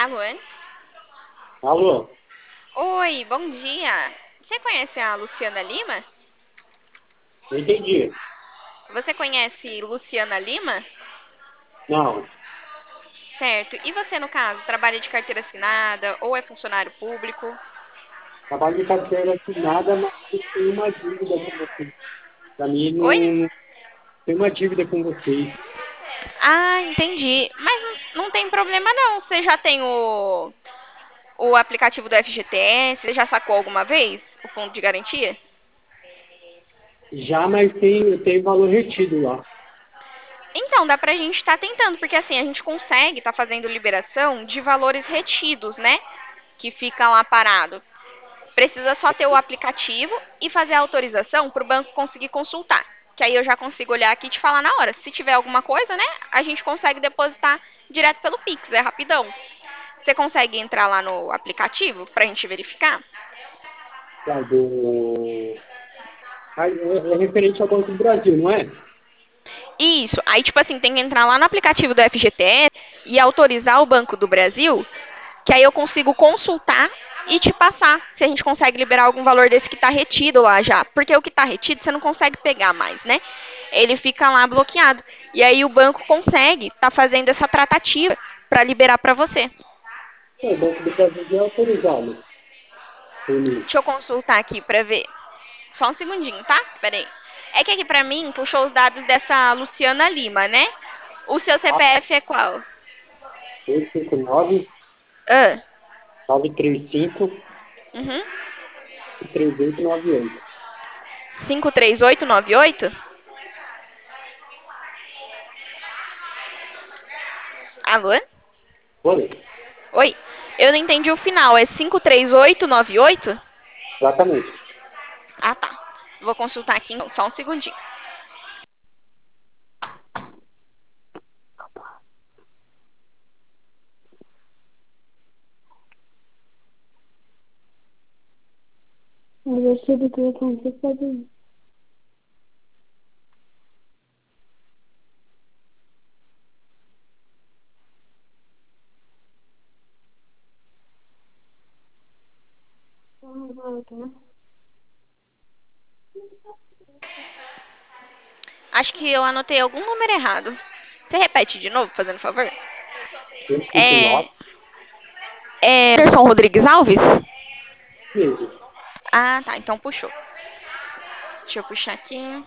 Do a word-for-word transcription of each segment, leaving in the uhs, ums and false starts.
Alô? Alô, Oi, bom dia. Você conhece a Luciana Lima? não entendi. Você conhece Luciana Lima? Não, Certo. E você, no caso, trabalha de carteira assinada ou é funcionário público? trabalho de carteira assinada, mas tem uma dívida com vocês. Para mim, Oi? não tem uma dívida com vocês. Ah, entendi. Mas não, não tem problema não. Você já tem o, o aplicativo do F G T S? Você já sacou alguma vez o fundo de garantia? Já, mas tem, tem valor retido lá. Então, dá pra gente estar tentando, porque assim, a gente consegue estar fazendo liberação de valores retidos, né? Que fica lá parado. Precisa só ter o aplicativo e fazer a autorização para o banco conseguir consultar. Que aí eu já consigo olhar aqui e te falar na hora. Se tiver alguma coisa, né, a gente consegue depositar direto pelo Pix, é rapidão. Você consegue entrar lá no aplicativo para a gente verificar? Tá, do... Ah, É, é referente ao Banco do Brasil, não é? Isso. Aí, tipo assim, tem que entrar lá no aplicativo do F G T S e autorizar o Banco do Brasil, que aí eu consigo consultar e te passar se a gente consegue liberar algum valor desse que está retido lá já. Porque o que está retido você não consegue pegar mais, né? Ele fica lá bloqueado. E aí o banco consegue estar tá fazendo essa tratativa para liberar para você. É, o Banco do Brasil já é autorizado por mim. Deixa eu consultar aqui para ver. Só um segundinho, tá? Pera aí. É que aqui pra mim puxou os dados dessa Luciana Lima, né? O seu Ah, C P F é qual? oito cinco nove, Ah, nove três cinco, uhum. três oito nove oito. cinco três oito nove oito? Alô? Oi, Oi. Eu não entendi o final. É cinco três oito nove oito? exatamente. Ah, tá. Vou consultar aqui, então. Só um segundinho. Você do telefone, você pode ir. Acho que eu anotei algum número errado. Você repete de novo, fazendo favor? oito cinco É. nove É. Anderson Rodrigues Alves? mesmo. Ah, tá. Então puxou. Deixa eu puxar aqui.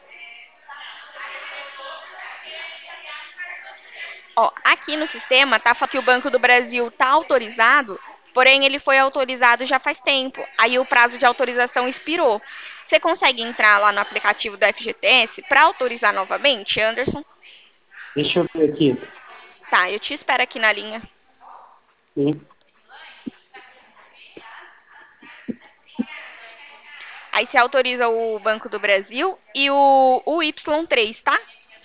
Ó, aqui no sistema tá falando que o Banco do Brasil tá autorizado, porém ele foi autorizado já faz tempo. Aí o prazo de autorização expirou. Você consegue entrar lá no aplicativo do F G T S para autorizar novamente, Anderson? Deixa eu ver aqui. Tá, eu te espero aqui na linha. Sim. Aí você autoriza o Banco do Brasil e o, o Y três, tá?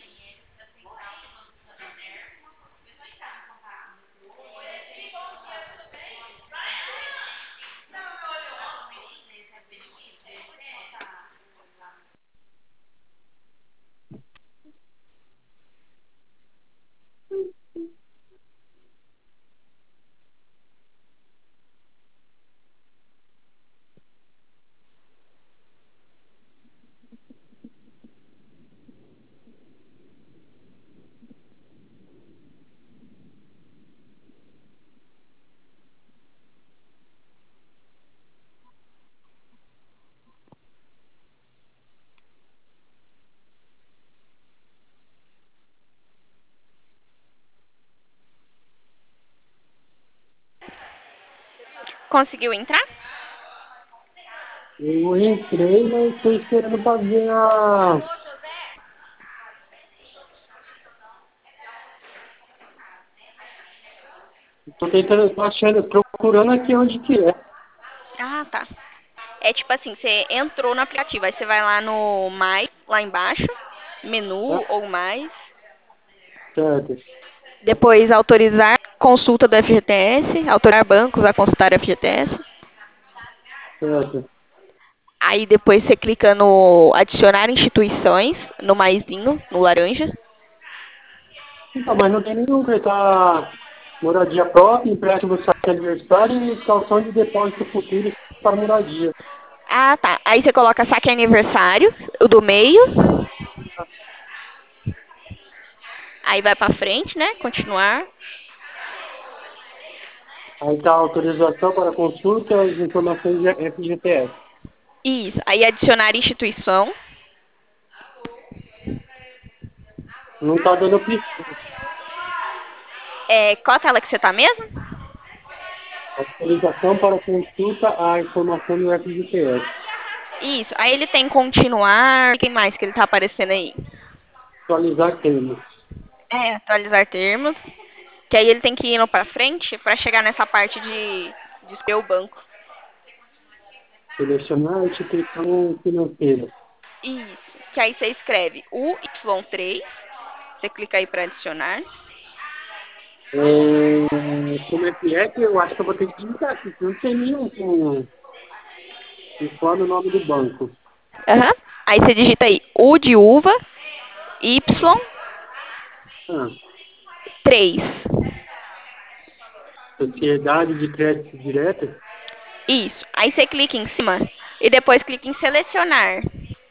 Conseguiu entrar? Eu entrei, mas estou esperando para ver a. Estou tentando, tô achando, procurando aqui onde que é. Ah, tá. É tipo assim, você entrou no aplicativo, aí você vai lá no mais, lá embaixo, Tá? menu ou mais, Certo, depois autorizar consulta do F G T S, autorizar bancos a consultar o F G T S. certo. Aí depois você clica no adicionar instituições, no maisinho, no laranja. Então, mas não tem nenhum que tá. Moradia própria, empréstimo do saque aniversário e calção de depósito futuro para moradia. Ah, tá. Aí você coloca saque aniversário, o do meio. Aí vai pra frente, né? Continuar. Aí está a autorização para consulta as informações de F G T S. Isso. Aí adicionar instituição. Não está dando opção. É, qual a tela que você tá mesmo? Autorização para consulta a informação do F G T S. Isso. Aí ele tem continuar. O que mais que ele tá aparecendo aí? Atualizar termos. É, atualizar termos. Que aí ele tem que ir indo pra frente pra chegar nessa parte de, de escolher o banco. Selecionar a instituição financeira. Isso. Que aí você escreve U Y três. Você clica aí pra adicionar. É, como é que é que eu acho que eu vou ter que digitar aqui? Não tem nenhum com informe o nome do banco. Aham. Aí você digita aí U de uva, Y Ah, três. Sociedade de Crédito Direta. Isso. Aí você clica em cima e depois clica em selecionar.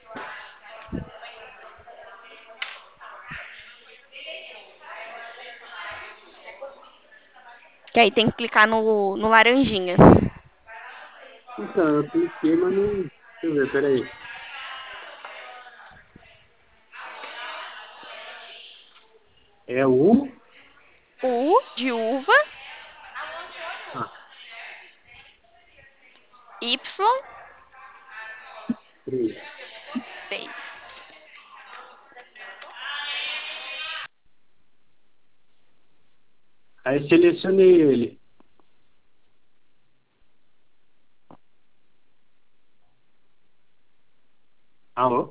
Que aí tem que clicar no, no laranjinha. Então, eu cliquei, mas não. Deixa eu ver, peraí. É o. U de uva, Ah, Y três. seis. Aí selecionei ele. Alô?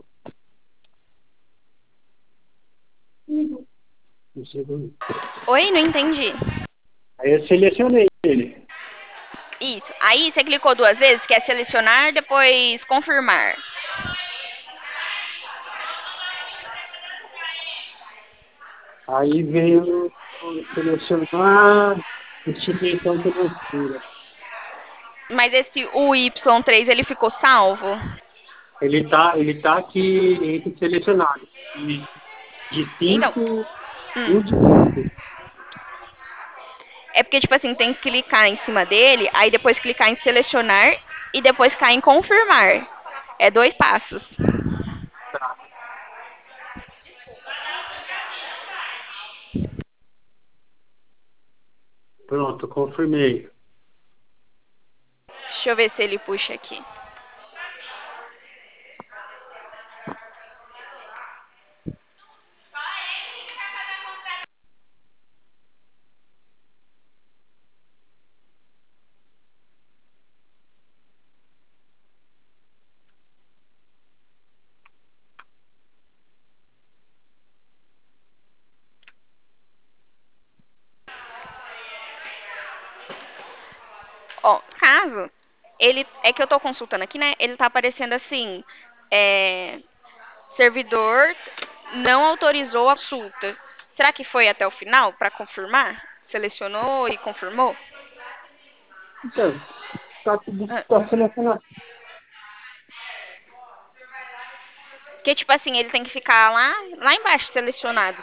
Não chegou. Oi, não entendi. Aí eu selecionei ele. Isso. Aí você clicou duas vezes, que é selecionar, depois confirmar. Aí veio selecionar instituição financeira. Mas esse U Y três ele ficou salvo? Ele tá, ele tá aqui entre selecionado. De, de Então, cinco, um de hum, cinco. é porque, tipo assim, tem que clicar em cima dele, aí depois clicar em selecionar e depois clicar em confirmar. É dois passos. Tá. Pronto, confirmei. Deixa eu ver se ele puxa aqui. Ó, caso ele é que eu tô consultando aqui, né? Ele tá aparecendo assim, é, servidor não autorizou a consulta. Será que foi até o final para confirmar? Selecionou e confirmou? Então, tá tudo Ah, tá selecionado. porque tipo assim, ele tem que ficar lá, lá embaixo selecionado.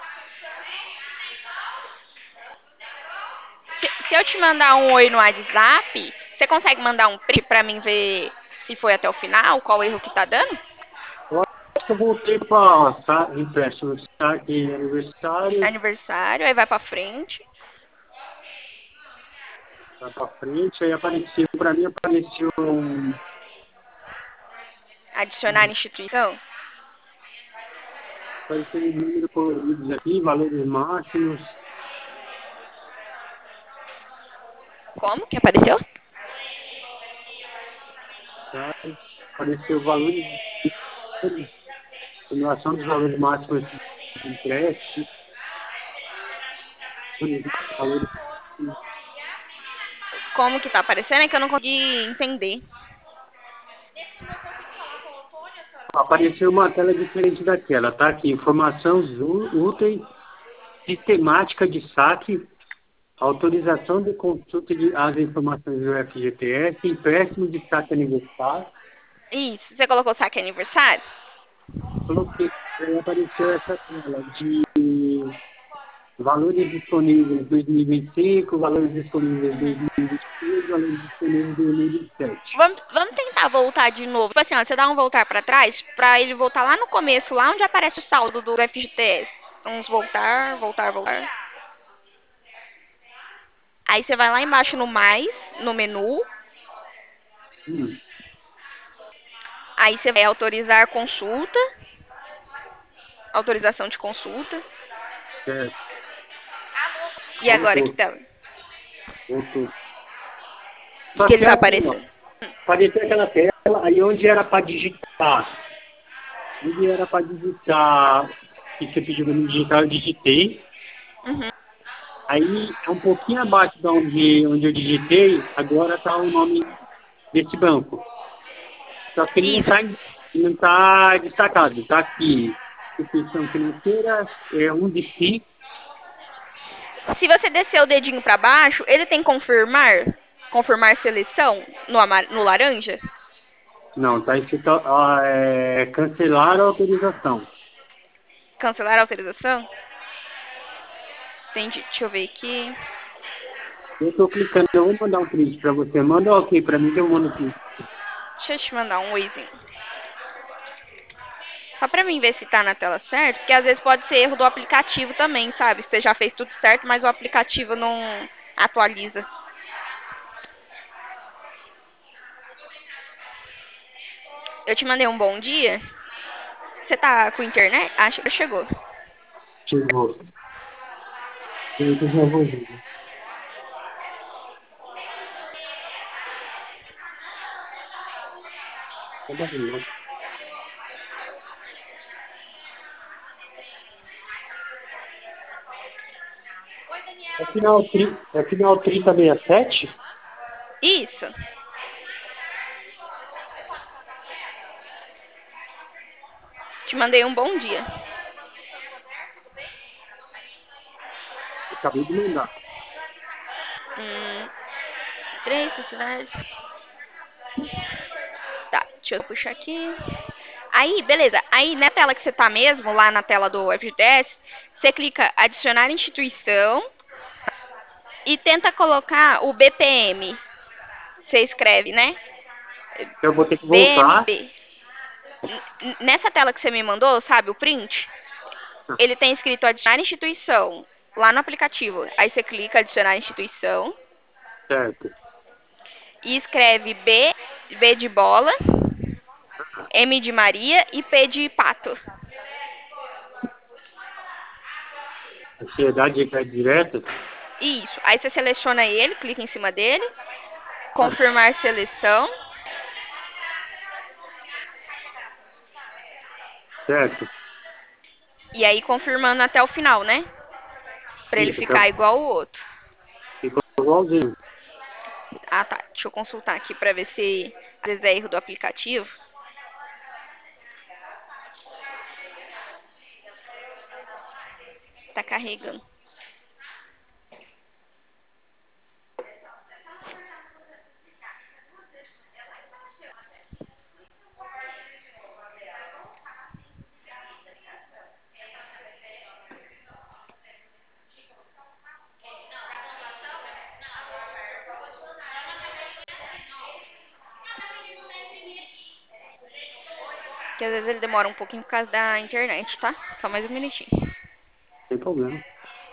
Se, se eu te mandar um oi no WhatsApp, você consegue mandar um print para mim ver se foi até o final, qual erro que tá dando? Eu acho que eu voltei para tá, empréstimo, saque aniversário, Aniversário, aí vai para frente. tá para frente, aí apareceu, para mim apareceu um, Adicionar instituição. apareceu um número coloridos aqui, valores máximos, Como que apareceu? tá? Apareceu valores, simulação dos valores máximos de empréstimo, valores, Como que tá aparecendo? É que eu não consegui entender. apareceu uma tela diferente daquela, tá aqui, informações ú- úteis, sistemática de saque, Autorização de consulta de as informações do F G T S, empréstimo de saque aniversário. Isso. Você colocou saque aniversário? Coloquei, aí apareceu essa tela de valores disponíveis dois mil e vinte e cinco, valores disponíveis Uhum. dois mil e vinte e seis, valores disponíveis dois mil e vinte e sete. Vamos, vamos tentar voltar de novo. Tipo assim, ó, você dá um voltar para trás, para ele voltar lá no começo, lá onde aparece o saldo do F G T S. Vamos voltar, voltar, voltar. Aí você vai lá embaixo no mais, no menu. Hum, Aí você vai autorizar consulta. Autorização de consulta. certo. E agora que Voltou, tá? voltou. O Só que ele que tá assim, ó, aparecendo? apareceu aquela tela, aí onde era para digitar, onde era para digitar, que você pediu para me digitar, eu digitei. Uhum. Aí, é um pouquinho abaixo de onde, onde eu digitei, agora está o nome desse banco. Só que ele não Isso. está não tá destacado. Está aqui, instituição financeira, é um de si. Se você descer o dedinho para baixo, ele tem confirmar, confirmar seleção no, amar, no laranja. Não, está escrito ah, é, cancelar a autorização. Cancelar a autorização. Entendi. Deixa eu ver aqui. Eu estou clicando, eu vou mandar um print para você. Manda ok para mim que eu mando o print. Deixa eu te mandar um oizinho. Só pra mim ver se tá na tela certa, porque às vezes pode ser erro do aplicativo também, sabe? Você já fez tudo certo, mas o aplicativo não atualiza. Eu te mandei um bom dia. Você tá com internet? Acho que chegou. Chegou. Eu já vou ver. Tá bom. É final, tri, é final trinta sessenta e sete? Isso. Te mandei um bom dia. Acabei de mandar. Hum, três sociedades. Tá, deixa eu puxar aqui. Aí, beleza. Aí, na tela que você tá mesmo, lá na tela do F G T S, você clica adicionar instituição e tenta colocar o B P M. Você escreve, né? Eu vou ter que voltar. B M B. N- Nessa tela que você me mandou, sabe, o print, ele tem escrito adicionar instituição lá no aplicativo. Aí você clica adicionar instituição Certo. e escreve B, B de bola, M de Maria e P de pato. Ansiedade de cair direto? Isso. Aí você seleciona ele, clica em cima dele, confirmar seleção. Certo. E aí confirmando até o final, né? Pra ele Isso, até ficar igual o outro. ficou igualzinho. Ah, tá. Deixa eu consultar aqui pra ver se às vezes é erro do aplicativo. Tá carregando. Que às vezes ele demora um pouquinho por causa da internet, tá? Só mais um minutinho. Sem problema.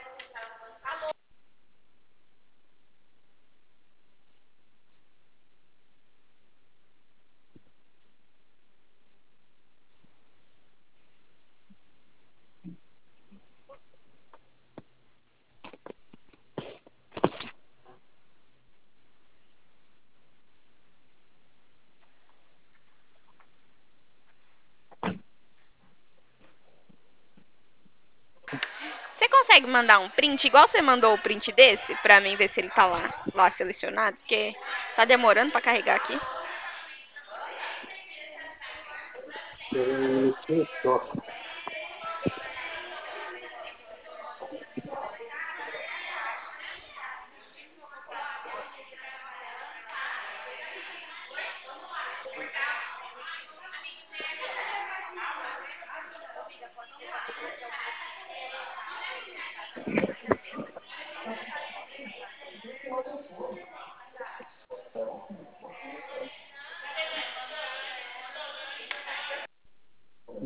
Você consegue mandar um print, igual você mandou o print desse, pra mim ver se ele tá lá, lá selecionado? Porque tá demorando pra carregar aqui. É, deixa eu só.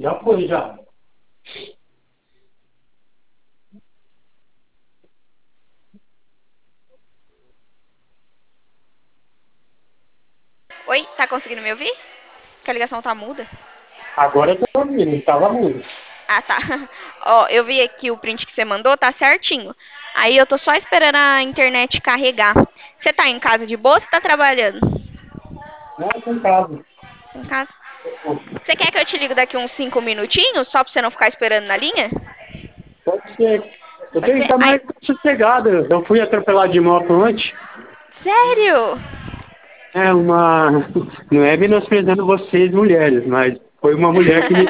Já foi, já. Oi, tá conseguindo me ouvir? Que a ligação tá muda. Agora eu tô ouvindo, tava mudo. Ah, tá. Ó, eu vi aqui o print que você mandou, tá certinho. Aí eu tô só esperando a internet carregar. Você tá em casa de boa ou você tá trabalhando? Não, tô em casa. Em casa. Você quer que eu te ligue daqui uns cinco minutinhos, só pra você não ficar esperando na linha? Pode ser. Eu Pode tenho que ser? estar Ai, mais sossegado. Eu fui atropelado de moto ontem. sério? É uma. Não é menosprezando vocês, mulheres, mas foi uma mulher que me.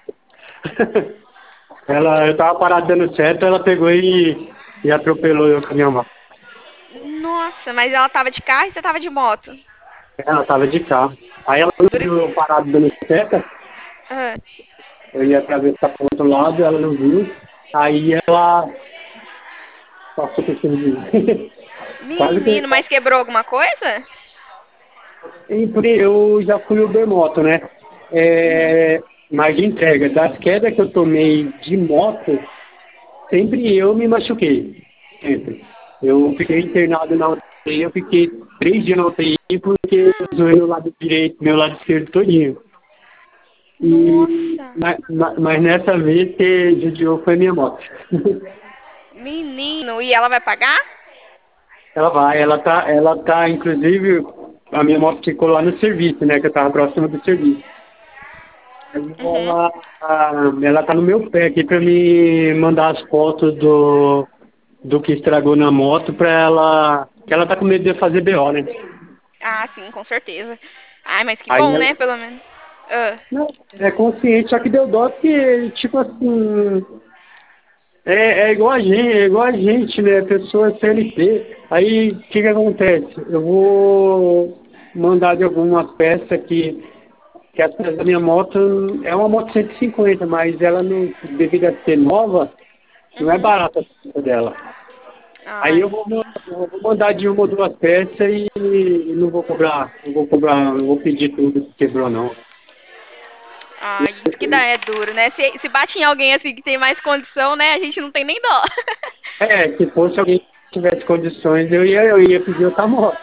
Ela, eu tava parado dando certo, ela pegou e, e atropelou eu com a minha moto. Nossa, mas ela tava de carro e você tava de moto. Ela tava de carro. Aí ela não Por viu isso. eu parado dando seta, Ah, eu ia atravessar para o outro lado, ela não viu. Aí ela passou por cima de mim. Quase que menino, mas quebrou alguma coisa? e por aí, eu já fui Uber moto, né? Uhum. É, mas de entrega, das quedas que eu tomei de moto, sempre eu me machuquei. Sempre. Eu fiquei internado na U T I, eu fiquei três dias na U T I porque eu zoei meu lado direito, meu lado esquerdo todinho. E, Nossa, mas, mas mas nessa vez que judiou foi minha moto. menino, e ela vai pagar? Ela vai, ela tá, ela tá, inclusive, a minha moto ficou lá no serviço, né? Que eu tava próximo do serviço. Aí Uhum. ela, a- ela tá no meu pé aqui pra me mandar as fotos do, do que estragou na moto pra ela. Que ela tá com medo de eu fazer B O, né? Ah, sim, com certeza. Ai, mas que Aí bom, ela. né, pelo menos. Ah, Não, é consciente, só que deu dó que, tipo assim. É, é igual a gente, é igual a gente, né? Pessoa C L T. Aí o que que acontece? Eu vou mandar de algumas peças que, que as peças da minha moto é uma moto cento e cinquenta, mas ela não, devido a ser nova, não é uhum. barata a peça dela. Aí eu Ai, vou, sim. eu vou mandar de uma ou duas peças e, e não vou cobrar, não vou cobrar, não vou pedir tudo que quebrou não. Ai, isso que dá é duro, né? Se, se bate em alguém assim que tem mais condição, né? A gente não tem nem dó. É, se fosse alguém que tivesse condições, eu ia, eu ia pedir outra moto.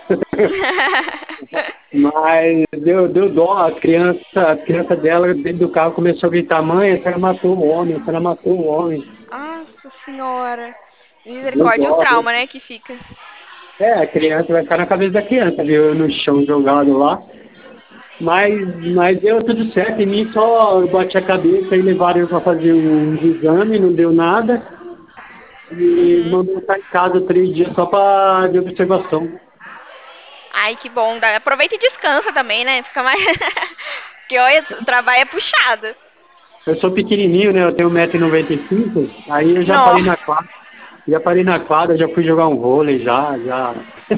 Mas deu, deu dó, a criança, a criança dela dentro do carro começou a gritar, mãe, a senhora matou o homem, a senhora matou o homem. Nossa senhora. Deu Misericórdia, e o dó. Deu... trauma, né, que fica. É, a criança vai ficar na cabeça da criança, viu? Eu no chão jogado lá. Mas, mas deu tudo certo, em mim só eu bati a cabeça e levaram eu para fazer um exame, não deu nada. E Uhum. mandou estar em casa três dias só para de observação. Ai, que bom. Dá- Aproveita e descansa também, né? Fica mais. Porque olha, o trabalho é puxado. Eu sou pequenininho, né? Eu tenho um metro e noventa e cinco, aí eu já parei Nossa. na quadra. Já parei na quadra, já fui jogar um vôlei, já, já.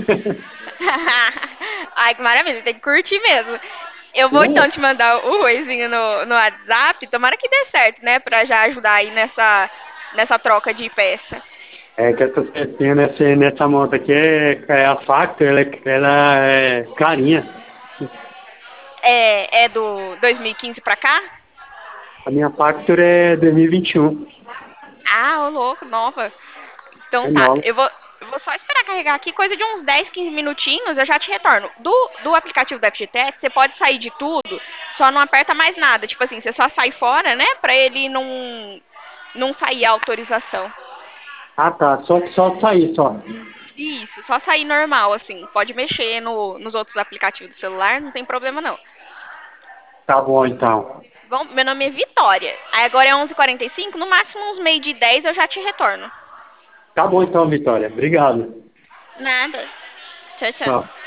Ai, que maravilha, tem que curtir mesmo. Eu vou então Não, te mandar o roizinho no, no WhatsApp, tomara que dê certo, né? Pra já ajudar aí nessa, nessa troca de peça. é que essas pecinhas nessa, nessa moto aqui é, é a Factor, ela, é- ela é carinha. É, é do dois mil e quinze pra cá? A minha Factor é dois mil e vinte e um. Ah, ô louco, nova. Então É tá, nova. eu vou, eu vou só esperar carregar aqui, coisa de uns dez, quinze minutinhos, eu já te retorno. Do, do aplicativo da F G T S, você pode sair de tudo, só não aperta mais nada. Tipo assim, você só sai fora, né? Pra ele não, não sair a autorização. Ah tá, só, só sair só. Isso, só sair normal, assim. Pode mexer no, nos outros aplicativos do celular, não tem problema não. Tá bom então. Bom, meu nome é Vitória. Aí agora é onze e quarenta e cinco, no máximo uns meio de dez eu já te retorno. Tá bom então, Vitória. Obrigado. Nada. Tchau, tchau. Tchau.